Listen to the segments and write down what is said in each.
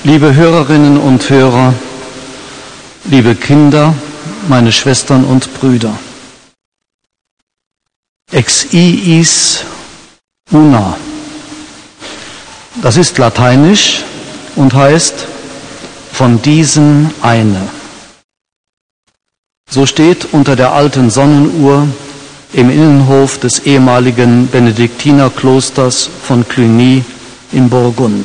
Liebe Hörerinnen und Hörer, liebe Kinder, meine Schwestern und Brüder. Ex iis una. Das ist lateinisch und heißt von diesen eine. So steht unter der alten Sonnenuhr im Innenhof des ehemaligen Benediktinerklosters von Cluny in Burgund.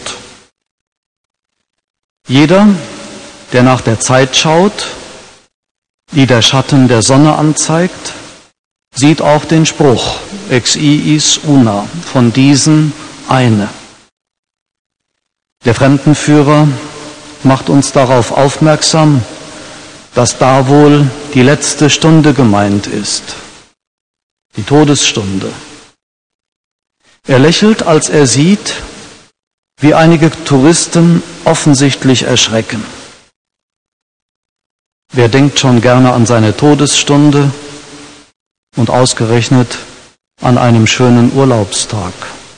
Jeder, der nach der Zeit schaut, die der Schatten der Sonne anzeigt, sieht auch den Spruch Ex iis una, von diesen eine. Der Fremdenführer macht uns darauf aufmerksam, dass da wohl die letzte Stunde gemeint ist, die Todesstunde. Er lächelt, als er sieht, wie einige Touristen offensichtlich erschrecken. Wer denkt schon gerne an seine Todesstunde und ausgerechnet an einem schönen Urlaubstag?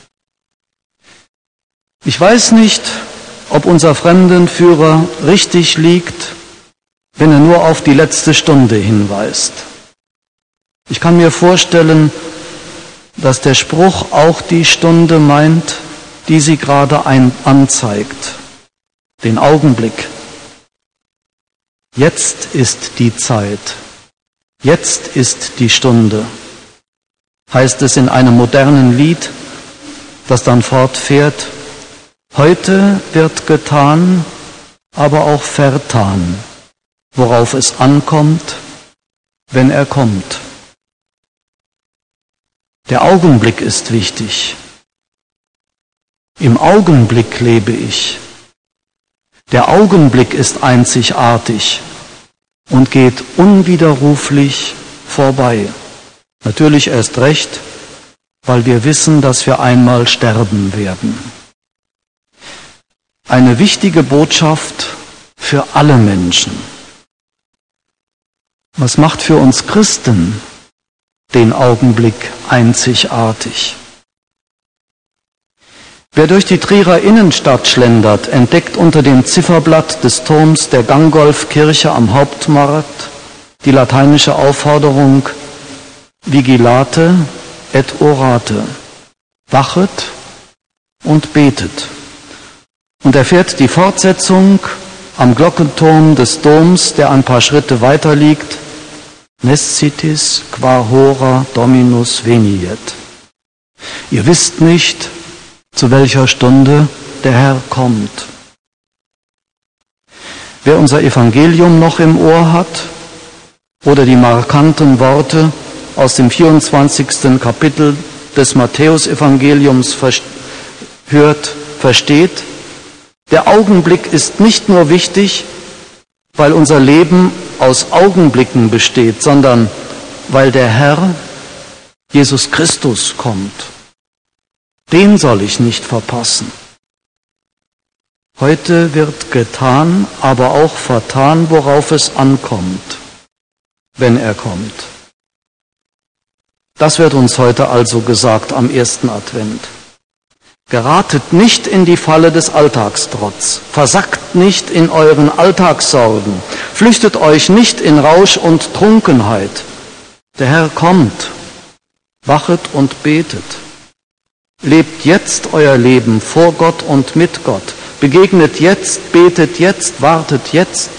Ich weiß nicht, ob unser Fremdenführer richtig liegt, wenn er nur auf die letzte Stunde hinweist. Ich kann mir vorstellen, dass der Spruch auch die Stunde meint, die sie gerade anzeigt, den Augenblick. Jetzt ist die Zeit, jetzt ist die Stunde, heißt es in einem modernen Lied, das dann fortfährt: Heute wird getan, aber auch vertan, worauf es ankommt, wenn er kommt. Der Augenblick ist wichtig. Im Augenblick lebe ich. Der Augenblick ist einzigartig und geht unwiderruflich vorbei. Natürlich erst recht, weil wir wissen, dass wir einmal sterben werden. Eine wichtige Botschaft für alle Menschen. Was macht für uns Christen den Augenblick einzigartig? Wer durch die Trierer Innenstadt schlendert, entdeckt unter dem Zifferblatt des Turms der Gangolfkirche am Hauptmarkt die lateinische Aufforderung Vigilate et orate, wachet und betet, und erfährt die Fortsetzung am Glockenturm des Doms, der ein paar Schritte weiter liegt: Nescitis qua hora Dominus veniet. Ihr wisst nicht, zu welcher Stunde der Herr kommt. Wer unser Evangelium noch im Ohr hat oder die markanten Worte aus dem 24. Kapitel des Matthäusevangeliums hört, versteht, der Augenblick ist nicht nur wichtig, weil unser Leben aus Augenblicken besteht, sondern weil der Herr, Jesus Christus, kommt. Den soll ich nicht verpassen. Heute wird getan, aber auch vertan, worauf es ankommt, wenn er kommt. Das wird uns heute also gesagt am ersten Advent. Geratet nicht in die Falle des Alltagstrotz, versackt nicht in euren Alltagssorgen, flüchtet euch nicht in Rausch und Trunkenheit. Der Herr kommt, wachet und betet. Lebt jetzt euer Leben vor Gott und mit Gott. Begegnet jetzt, betet jetzt, wartet jetzt.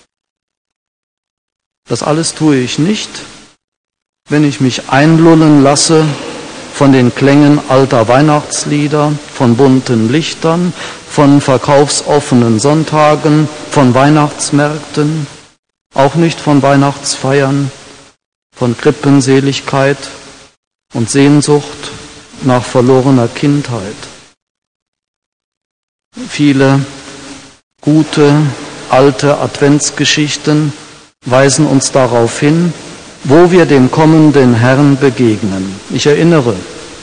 Das alles tue ich nicht, wenn ich mich einlullen lasse von den Klängen alter Weihnachtslieder, von bunten Lichtern, von verkaufsoffenen Sonntagen, von Weihnachtsmärkten, auch nicht von Weihnachtsfeiern, von Krippenseligkeit und Sehnsucht nach verlorener Kindheit. Viele gute, alte Adventsgeschichten weisen uns darauf hin, wo wir dem kommenden Herrn begegnen. Ich erinnere,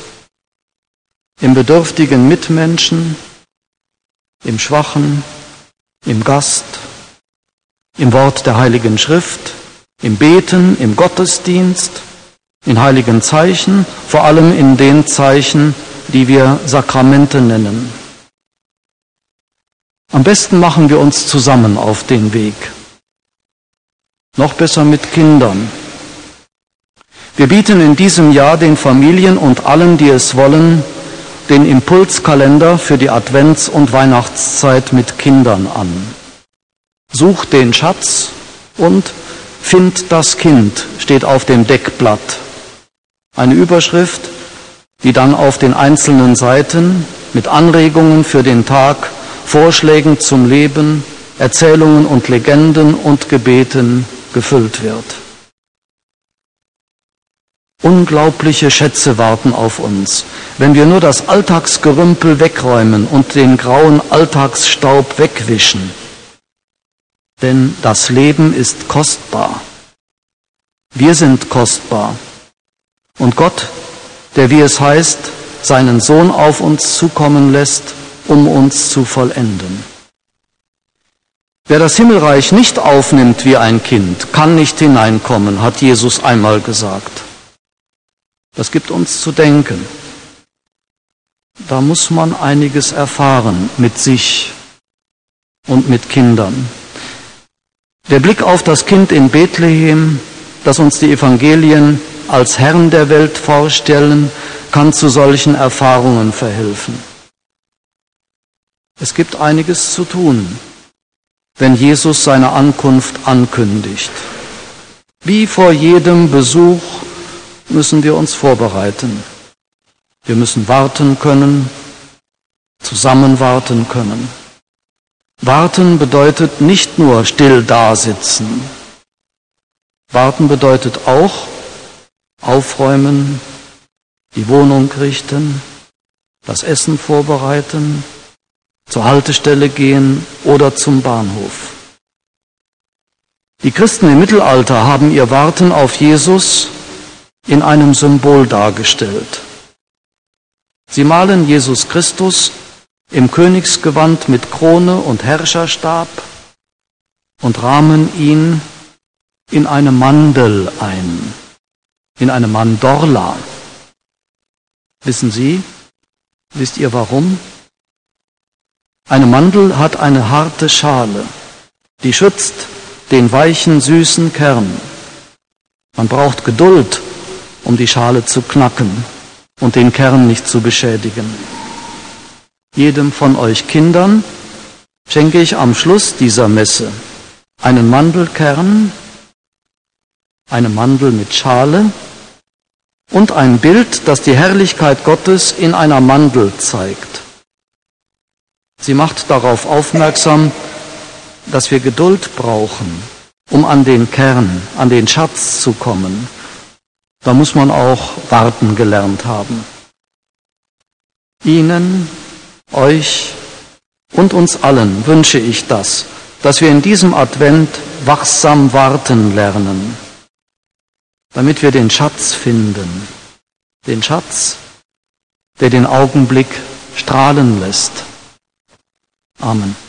im bedürftigen Mitmenschen, im Schwachen, im Gast, im Wort der Heiligen Schrift, im Beten, im Gottesdienst, in heiligen Zeichen, vor allem in den Zeichen, die wir Sakramente nennen. Am besten machen wir uns zusammen auf den Weg. Noch besser mit Kindern. Wir bieten in diesem Jahr den Familien und allen, die es wollen, den Impulskalender für die Advents- und Weihnachtszeit mit Kindern an. Such den Schatz und find das Kind steht auf dem Deckblatt. Eine Überschrift, die dann auf den einzelnen Seiten mit Anregungen für den Tag, Vorschlägen zum Leben, Erzählungen und Legenden und Gebeten gefüllt wird. Unglaubliche Schätze warten auf uns, wenn wir nur das Alltagsgerümpel wegräumen und den grauen Alltagsstaub wegwischen. Denn das Leben ist kostbar. Wir sind kostbar. Und Gott, der, wie es heißt, seinen Sohn auf uns zukommen lässt, um uns zu vollenden. Wer das Himmelreich nicht aufnimmt wie ein Kind, kann nicht hineinkommen, hat Jesus einmal gesagt. Das gibt uns zu denken. Da muss man einiges erfahren mit sich und mit Kindern. Der Blick auf das Kind in Bethlehem, das uns die Evangelien als Herrn der Welt vorstellen, kann zu solchen Erfahrungen verhelfen. Es gibt einiges zu tun, wenn Jesus seine Ankunft ankündigt. Wie vor jedem Besuch müssen wir uns vorbereiten. Wir müssen warten können, zusammen warten können. Warten bedeutet nicht nur still dasitzen. Warten bedeutet auch aufräumen, die Wohnung richten, das Essen vorbereiten, zur Haltestelle gehen oder zum Bahnhof. Die Christen im Mittelalter haben ihr Warten auf Jesus in einem Symbol dargestellt. Sie malen Jesus Christus im Königsgewand mit Krone und Herrscherstab und rahmen ihn in eine Mandel ein, in eine Mandorla. Wisst ihr warum? Eine Mandel hat eine harte Schale, die schützt den weichen, süßen Kern. Man braucht Geduld, um die Schale zu knacken und den Kern nicht zu beschädigen. Jedem von euch Kindern schenke ich am Schluss dieser Messe einen Mandelkern, eine Mandel mit Schale und ein Bild, das die Herrlichkeit Gottes in einer Mandel zeigt. Sie macht darauf aufmerksam, dass wir Geduld brauchen, um an den Kern, an den Schatz zu kommen. Da muss man auch warten gelernt haben. Ihnen, euch und uns allen wünsche ich das, dass wir in diesem Advent wachsam warten lernen, damit wir den Schatz finden, den Schatz, der den Augenblick strahlen lässt. Amen.